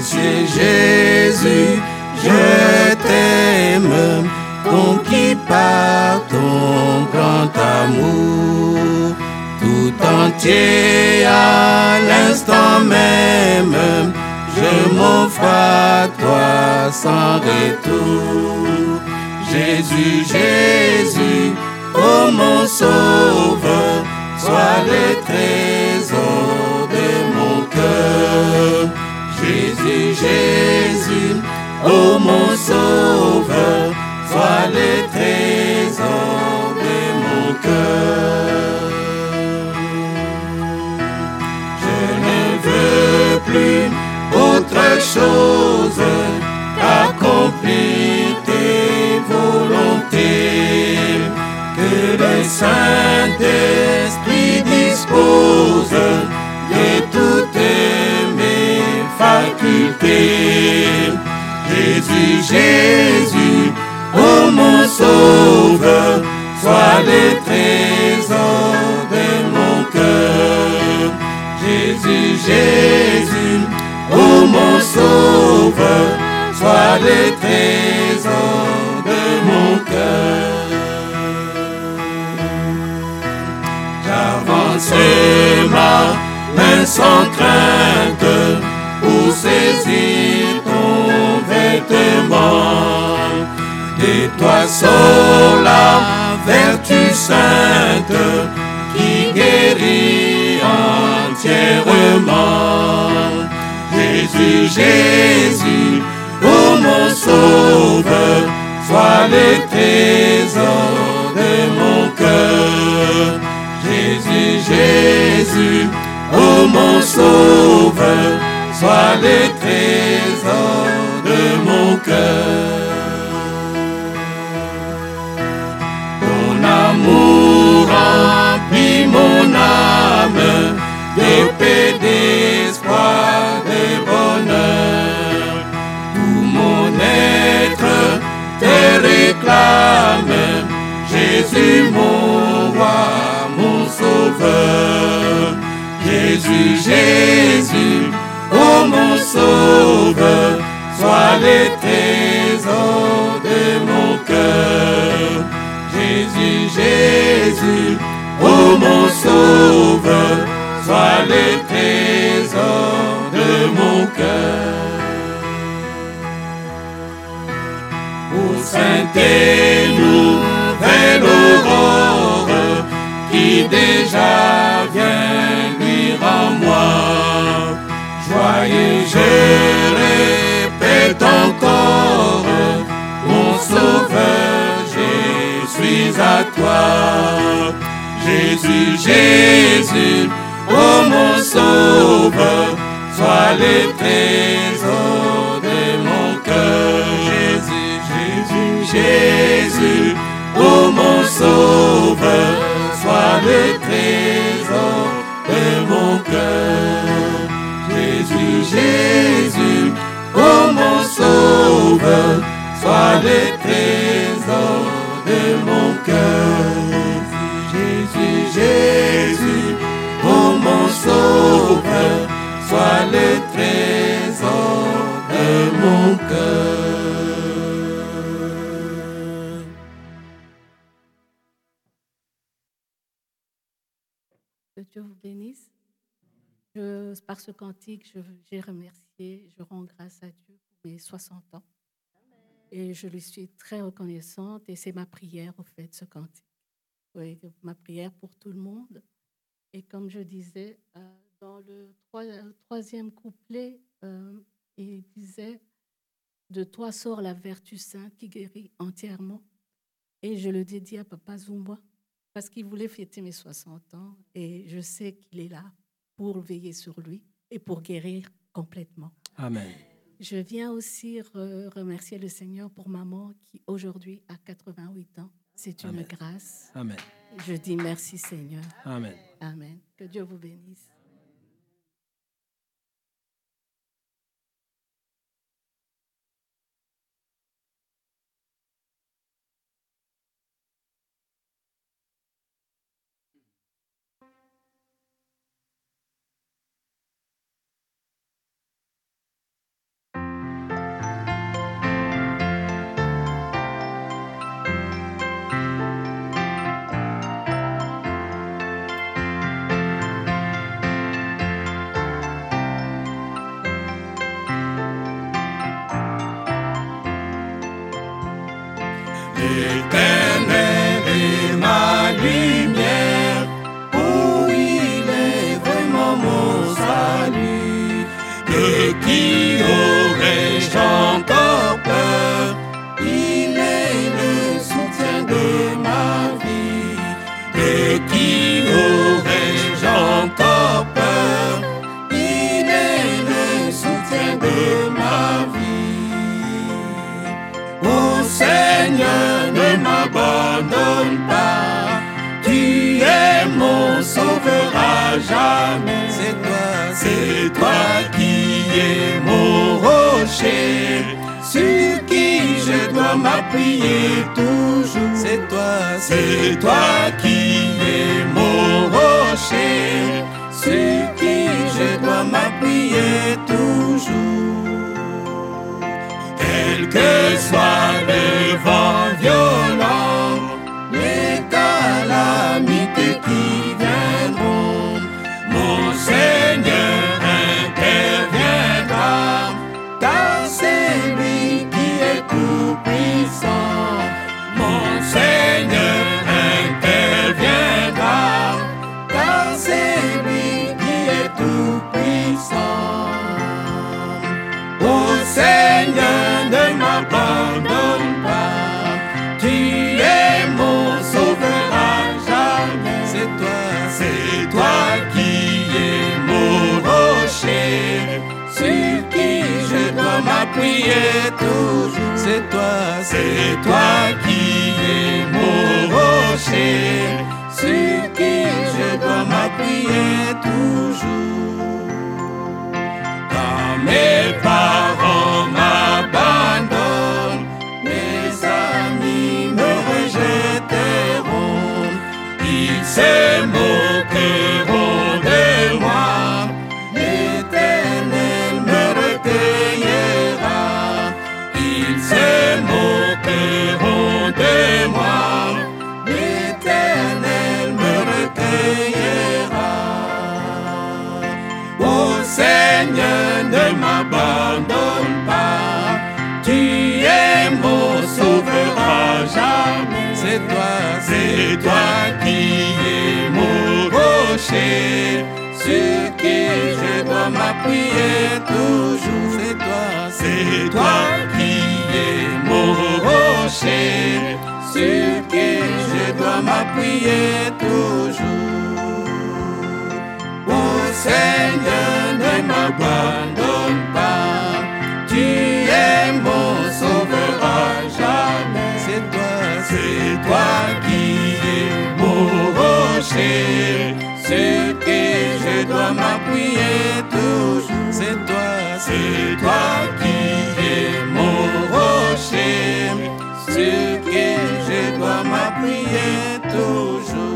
Précieux Jésus, je t'aime, conquis par ton grand amour. Tout entier à l'instant même, je m'offre à toi sans retour. Jésus, Jésus, ô mon sauveur, sois le trésor de mon cœur. Jésus, Jésus, ô mon sauveur, sois le trésor de mon cœur. Je ne veux plus autre chose qu'accomplir tes volontés, que le Saint-Esprit dispose de toutes mes facultés. Jésus, Jésus, ô mon sauveur, sois le trésor de mon cœur. Jésus, Jésus, ô mon sauveur, sois le trésor de mon cœur. J'avance ma main sans crainte pour saisir ton vêtement. De toi seul la vertu sainte qui guérit entièrement. Jésus, Jésus, ô mon sauveur, sois le trésor de mon cœur. Jésus, Jésus, ô mon sauveur, sois le trésor de mon cœur. Ton amour remplit mon âme de paix, d'espoir, de bonheur. Tout mon être te réclame, Jésus mon roi, mon sauveur. Jésus, Jésus, ô mon sauveur, sois le trésor de mon cœur. Jésus, Jésus, ô mon sauveur, sois le trésor de mon cœur. Ô sainte et nouvelle aurore, qui déjà vient luire en moi, joyeux je répète encore, mon sauveur, je suis à toi. Jésus, Jésus, ô mon sauveur, sois le trésor de mon cœur. Jésus, Jésus, Jésus, ô mon sauveur, sois le trésor de mon cœur. Jésus, Jésus, ô mon sauveur, sois le trésor de mon cœur. Jésus, Jésus, ô mon sauveur, sois le trésor de mon cœur. Que Dieu vous bénisse. Par ce cantique, j'ai remercié, je rends grâce à Dieu pour mes 60 ans. Et je lui suis très reconnaissante et c'est ma prière, au fait, ce cantique. Oui, ma prière pour tout le monde. Et comme je disais, dans le troisième couplet, il disait « De toi sort la vertu sainte qui guérit entièrement. » Et je le dédie à Papa Zumba parce qu'il voulait fêter mes 60 ans et je sais qu'il est là pour veiller sur lui et pour guérir complètement. Amen. Je viens aussi remercier le Seigneur pour maman qui aujourd'hui a 88 ans. C'est une grâce. Amen. Je dis merci Seigneur. Amen. Amen. Que Dieu vous bénisse. L'Éternel est ma lumière, oh, il est vraiment mon salut. De qui aurais-je encore peur? Il est le soutien de ma vie. De qui aurais-je encore peur? Il est le soutien de ma vie. Ô Seigneur, ne m'abandonne pas. Tu es mon sauveur à jamais. C'est toi qui es mon rocher, sur qui je dois m'appuyer toujours. C'est toi qui es mon rocher, sur qui je dois m'appuyer toujours. Quel que soit le vent violent, les calamités qui viendront, mon Seigneur interviendra, car c'est lui qui est tout puissant. Mon Seigneur interviendra, car c'est lui qui est tout puissant. Ô Seigneur, ne m'abandonne pas, tu es mon sauveur à jamais. C'est toi qui es mon rocher, sur qui je dois m'appuyer toujours. C'est toi qui es mon rocher, sur qui je dois m'appuyer toujours. Quand mes parents m'abandonnent, mes amis me rejetteront, ils se moqueront de moi, l'Éternel me recueillera. Ils se moqueront de moi, l'Éternel me recueillera. Ô Seigneur, ne m'abandonne pas, tu es mon sauveur à jamais. C'est toi qui es mon rocher, sur qui je dois m'appuyer toujours. C'est toi qui es mon rocher, sur qui je dois m'appuyer toujours. Ô Seigneur, ne m'abandonne pas, tu es mon sauveur à jamais. C'est toi qui es mon rocher, sur qui je dois m'appuyer toujours. C'est toi qui es mon rocher, sur qui je dois m'appuyer toujours.